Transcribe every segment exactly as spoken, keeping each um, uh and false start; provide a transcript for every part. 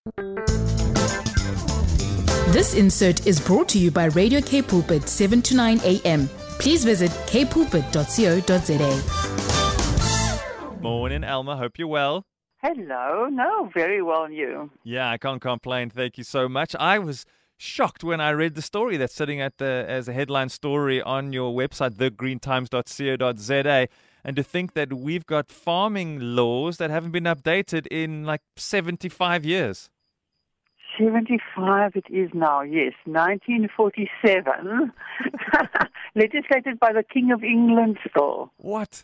This insert is brought to you by Radio K Pulpit, seven to nine a.m. Please visit k pulpit dot co dot za. Morning, Alma. Hope you're well. Hello. No, very well, and you? Yeah, I can't complain. Thank you so much. I was shocked when I read the story that's sitting at the as a headline story on your website, the green times dot co dot za, and to think that we've got farming laws that haven't been updated in like seventy-five years. seventy-five it is now, yes. nineteen forty-seven, legislated by the King of England still. What?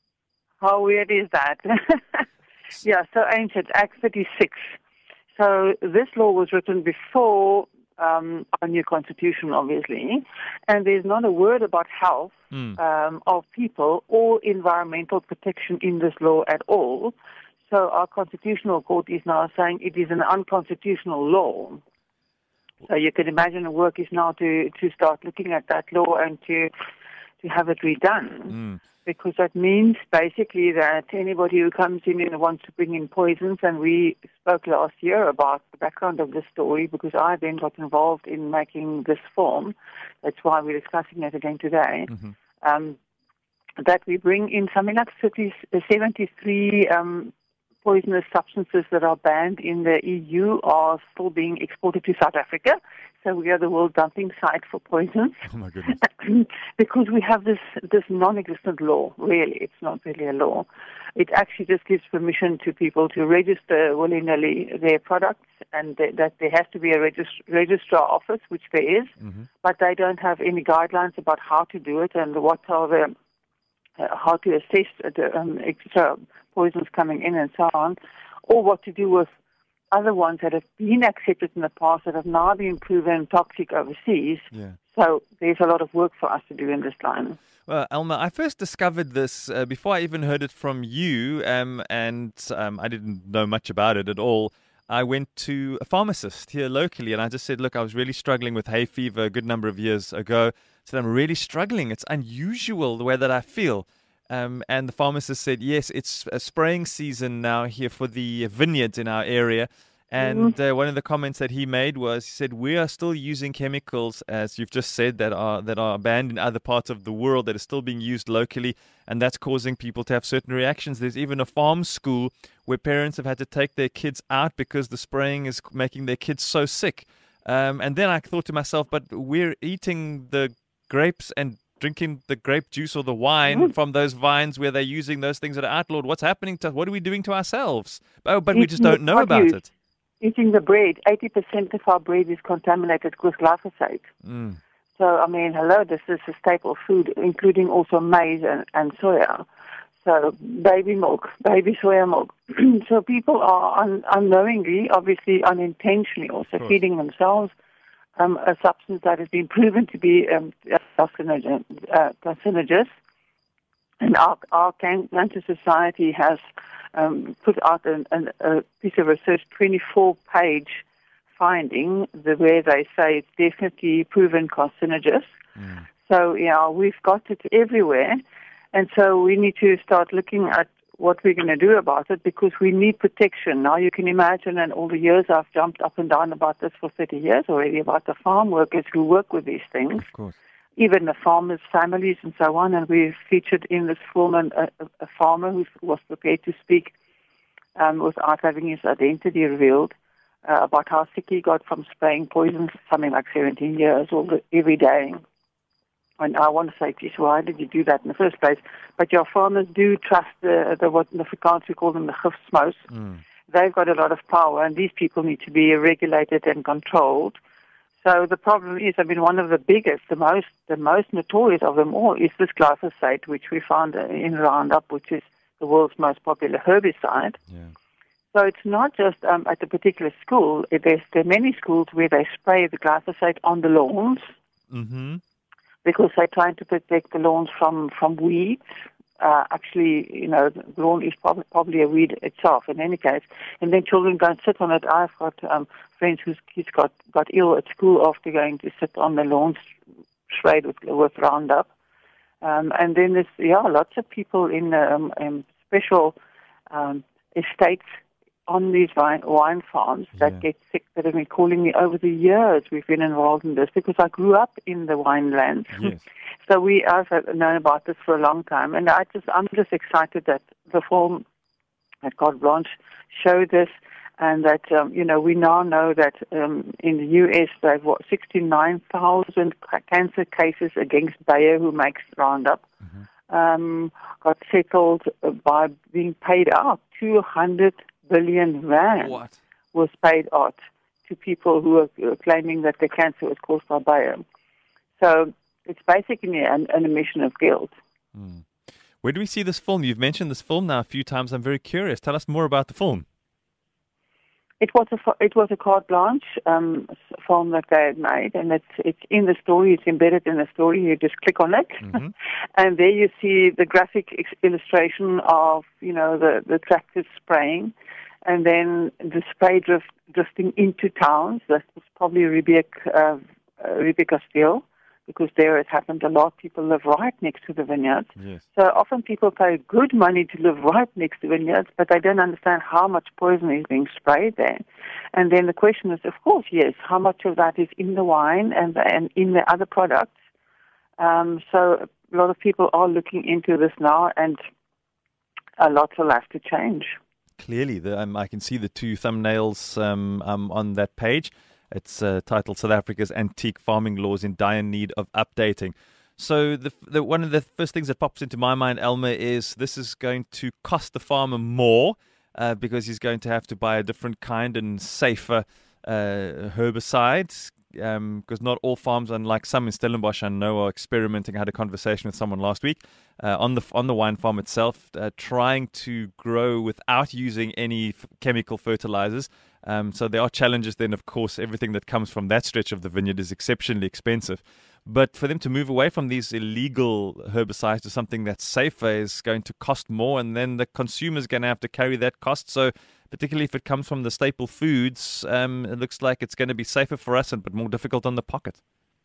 How weird is that? Yeah, so ancient, Act thirty-six. So this law was written before um, our new constitution, obviously, and there's not a word about health mm. um, of people or environmental protection in this law at all. So our constitutional court is now saying it is an unconstitutional law. So you can imagine the work is now to, to start looking at that law and to to have it redone. Mm. Because that means basically that anybody who comes in and wants to bring in poisons, and we spoke last year about the background of this story because I then got involved in making this form. That's why we're discussing it again today. Mm-hmm. Um, that we bring in something like seventy-three um, poisonous substances that are banned in the E U are still being exported to South Africa. So we are the world dumping site for poisons. Oh my goodness. Because we have this, this non-existent law, really. It's not really a law. It actually just gives permission to people to register willy-nilly their products, and th- that there has to be a regist- registrar office, which there is, mm-hmm. but they don't have any guidelines about how to do it and what are the, uh, how to assess the um, extra poisons coming in and so on, or what to do with other ones that have been accepted in the past that have now been proven toxic overseas. Yeah. So there's a lot of work for us to do in this line. Well, Alma, I first discovered this uh, before I even heard it from you, um, and um, I didn't know much about it at all. I went to a pharmacist here locally, and I just said, look, I was really struggling with hay fever a good number of years ago. I said, I'm really struggling. It's unusual the way that I feel. Um, and the pharmacist said, yes, it's a spraying season now here for the vineyards in our area. And mm-hmm. uh, one of the comments that he made was, he said, we are still using chemicals, as you've just said, that are that are banned in other parts of the world, that are still being used locally. And that's causing people to have certain reactions. There's even a farm school where parents have had to take their kids out because the spraying is making their kids so sick. Um, and then I thought to myself, but we're eating the grapes and drinking the grape juice or the wine mm. from those vines where they're using those things that are outlawed. What's happening to us? What are we doing to ourselves? Oh, but Eating we just don't know about use. it. Eating the bread. eighty percent of our bread is contaminated with glyphosate. Mm. So, I mean, hello, this is a staple food, including also maize and, and soya. So, baby milk, baby soya milk. So people are un- unknowingly, obviously unintentionally also feeding themselves Um, a substance that has been proven to be um, carcinogen, uh, carcinogenous. And our, our Cancer Society has um, put out an, an, a piece of research, twenty-four page finding, the, where they say it's definitely proven carcinogenous. Mm. So, yeah, we've got it everywhere. And so we need to start looking at what we're going to do about it, because we need protection. Now you can imagine, and all the years I've jumped up and down about this for thirty years already, about the farm workers who work with these things, of course. Even the farmers' families and so on. And we've featured in this film a, a farmer who was prepared to speak um, without having his identity revealed uh, about how sick he got from spraying poison for something like seventeen years all the, every day. And I want to say, geez, why did you do that in the first place? But your farmers do trust the, the what in Afrikaans we call them the gifsmous. Mm. They've got a lot of power, and these people need to be regulated and controlled. So the problem is, I mean, one of the biggest, the most, the most notorious of them all is this glyphosate, which we found in Roundup, which is the world's most popular herbicide. Yeah. So it's not just um, at a particular school. There's there are many schools where they spray the glyphosate on the lawns. Mm-hmm. Because they're trying to protect the lawns from, from weeds. Uh, actually, you know, the lawn is probably, probably a weed itself in any case. And then children go and sit on it. I've got um, friends whose kids got, got ill at school after going to sit on the lawns sprayed with, with Roundup. Um, and then there's, yeah, lots of people in, um, in special um, estates on these wine, wine farms that Yeah. get sick that have been calling me over the years we've been involved in this, because I grew up in the wine lands. Yes. So we have known about this for a long time, and I just I'm just excited that the film at Carte Blanche showed this, and that um, you know we now know that um, in the U S they've what sixty-nine thousand cancer cases against Bayer, who makes Roundup, Mm-hmm. um, got settled by being paid out two hundred billion rand What? was paid out to people who are uh, claiming that the cancer was caused by Bayer. So it's basically an, an admission of guilt. Mm. Where do we see this film? You've mentioned this film now a few times. I'm very curious. Tell us more about the film. It was a it was a carte blanche um, film that they had made, and it's it's in the story. It's embedded in the story. You just click on it, Mm-hmm. and there you see the graphic ex- illustration of you know the the tractors spraying, and then the spray drift drifting into towns. That was probably Riebeek, uh, uh, Riebeek Kasteel, because there it happened a lot. People live right next to the vineyards. Yes. So often people pay good money to live right next to vineyards, but they don't understand how much poison is being sprayed there. And then the question is, of course, yes, how much of that is in the wine and, and in the other products? Um, so a lot of people are looking into this now, and a lot will have to change. Clearly, the, um, I can see the two thumbnails um, um, on that page. It's uh, titled South Africa's Antique Farming Laws in Dire Need of Updating. So the, the one of the first things that pops into my mind, Elmer, is this is going to cost the farmer more uh, because he's going to have to buy a different kind and safer uh, herbicides. Um, because not all farms, unlike some in Stellenbosch, I know, are experimenting. I had a conversation with someone last week uh, on the on the wine farm itself, uh, trying to grow without using any f- chemical fertilizers. Um, so there are challenges. Then, of course, everything that comes from that stretch of the vineyard is exceptionally expensive. But for them to move away from these illegal herbicides to something that's safer is going to cost more, and then the consumer's going to have to carry that cost. So particularly if it comes from the staple foods, um, it looks like it's going to be safer for us, and but more difficult on the pocket.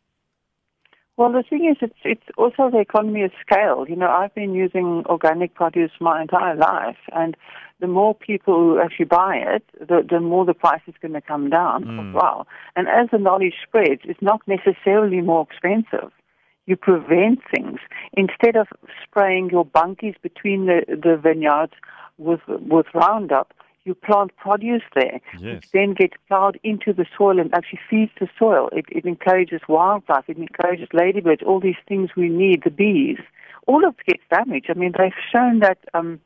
Well, the thing is, it's it's also the economy of scale. You know, I've been using organic produce my entire life, and the more people who actually buy it, the, the more the price is going to come down Mm. as well. And as the knowledge spreads, it's not necessarily more expensive. You prevent things. Instead of spraying your bunkies between the, the vineyards with with Roundup, you plant produce there, Yes. which then gets plowed into the soil and actually feeds the soil. It, it encourages wildlife, it encourages ladybirds, all these things we need, the bees. All of it gets damaged. I mean, they've shown that um,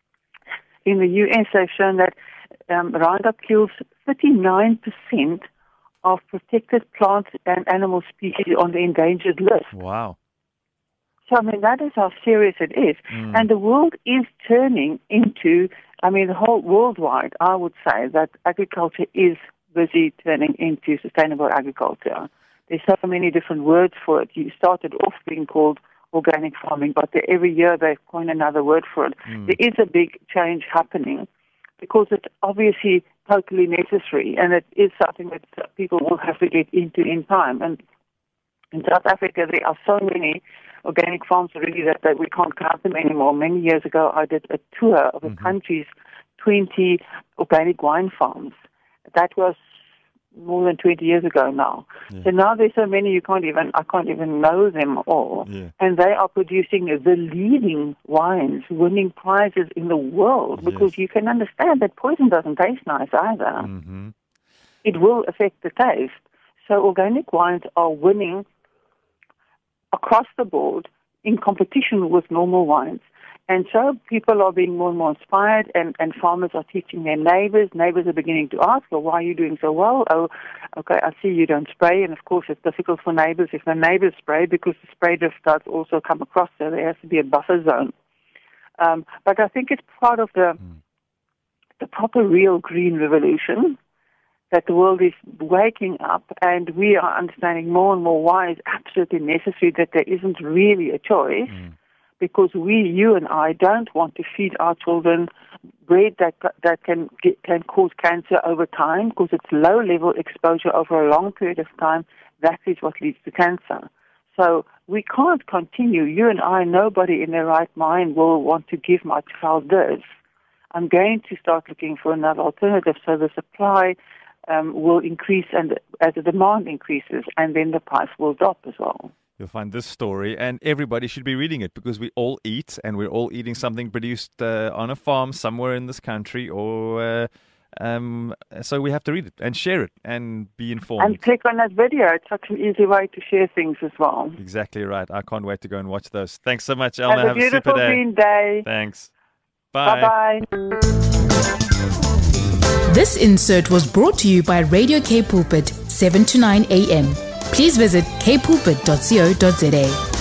in the U S, they've shown that um, Roundup kills thirty-nine percent of protected plant and animal species on the endangered list. Wow. So, I mean, that is how serious it is. Mm. And the world is turning into, I mean, the whole worldwide, I would say that agriculture is busy turning into sustainable agriculture. There's so many different words for it. You started off being called organic farming, but they, every year they coin another word for it. Mm. There is a big change happening because it's obviously totally necessary, and it is something that people will have to get into in time. And in South Africa, there are so many organic farms already that, that we can't count them anymore. Many years ago, I did a tour of the Mm-hmm. country's twenty organic wine farms. That was more than twenty years ago now. Yeah. So now there's so many you can't even, I can't even know them all. Yeah. And they are producing the leading wines, winning prizes in the world, because Yes. you can understand that poison doesn't taste nice either. Mm-hmm. It will affect the taste. So organic wines are winning across the board in competition with normal wines. And so people are being more and more inspired, and, and farmers are teaching their neighbors. Neighbors are beginning to ask, well, why are you doing so well? Oh, okay, I see you don't spray. And, of course, it's difficult for neighbors if the neighbors spray, because the spray drift does also come across, so there has to be a buffer zone. Um, but I think it's part of the, Mm. the proper real green revolution, that the world is waking up, and we are understanding more and more why it's absolutely necessary, that there isn't really a choice, Mm. because we, you and I, don't want to feed our children bread that that can get, can cause cancer over time, because it's low-level exposure over a long period of time. That is what leads to cancer. So we can't continue. You and I, nobody in their right mind will want to give my child this. I'm going to start looking for another alternative. So the supply um, will increase, and as the demand increases, and then the price will drop as well. You'll find this story, and everybody should be reading it, because we all eat, and we're all eating something produced uh, on a farm somewhere in this country, or uh, um, so we have to read it and share it and be informed. And click on that video. It's such an easy way to share things as well. Exactly right. I can't wait to go and watch those. Thanks so much, Elna. Have a have beautiful a super day. green day. Thanks. Bye. Bye-bye. This insert was brought to you by Radio K Pulpit, seven to nine a.m. Please visit k pulpit dot co dot za.